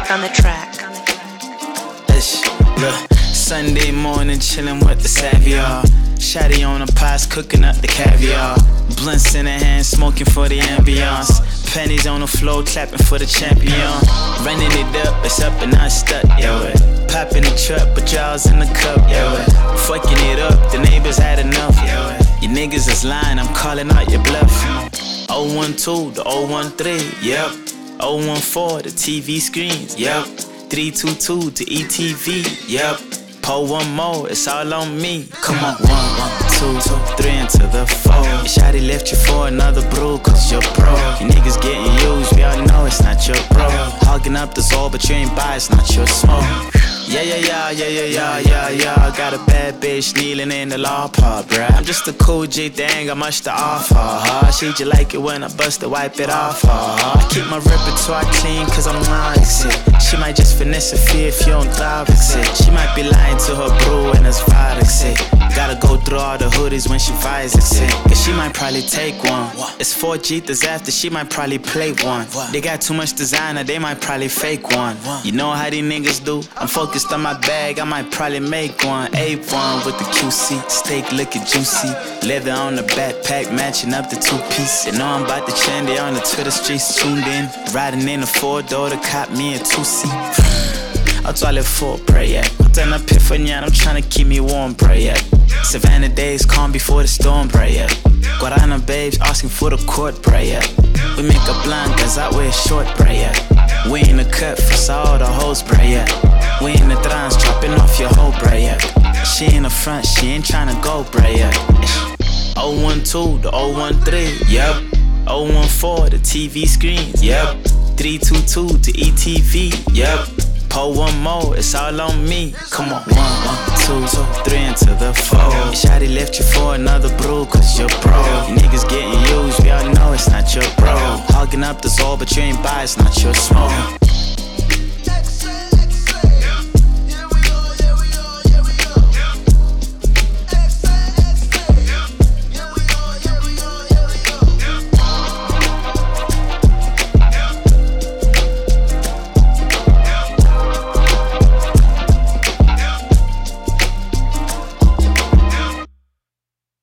Mac on the track. Look, Sunday morning chillin' with the Savior. Shotty on the pies, cooking up the caviar. Blunts in the hand, smoking for the ambiance. Pennies on the floor, clapping for the champion. Running it up, it's up and not stuck, yeah. Popping the truck, but y'all's in the cup, yeah. Fucking it up, the neighbors had enough, yeah. You niggas is lying, I'm calling out your bluff. 012 to 013, yep. 014 the TV screens, yep. 322 to ETV, yep. Pull one more, it's all on me. Come on, 1, 2, 3 into the 4. Your shawty left you for another brew, cause you're pro. You niggas getting used, we all know it's not your bro. Hogging up the soul, but you ain't buy, it's not your smoke. Yeah. Got a bad bitch kneeling in the law part, bruh. I'm just a cool G, they ain't got much to offer. She just like it when I bust it, wipe it off. I keep my repertoire clean, cause I'm nice. She might just finesse a fee if you don't drive it. She might be lying to her bro and it's Forex. Gotta go through all the hoodies when she buys it. Cause she might probably take one. It's 4 Jeeters after, she might probably play one. They got too much designer, they might probably fake one. You know how these niggas do? I'm focused on my bag, I might probably make one. A1 with the QC, steak looking juicy. Leather on the backpack, matching up the 2-piece. You know I'm about to trend it on the Twitter streets, tuned in. Riding in a 4-door to cop me a 2-seat. I'll toilet for prayer. Then I epiphany, I'm trying to keep me warm, prayer. Savannah days calm before the storm, prayer. Guarana babes asking for the court, prayer. We make a blancas, I wear short, prayer. We in the cut for all the hoes, prayer. We in the trance, dropping off your whole, prayer. She in the front, she ain't trying to go, prayer. 012 to 013, yep. 014 the TV screens, yep. 322 to ETV, yep. Pull one more, it's all on me. Come on, 1, 2, 3 into the 4. Shawty left you for another brew, cause you're pro. You niggas getting used, we all know it's not your bro. Hogging up the soul, but you ain't buy, it's not your smoke.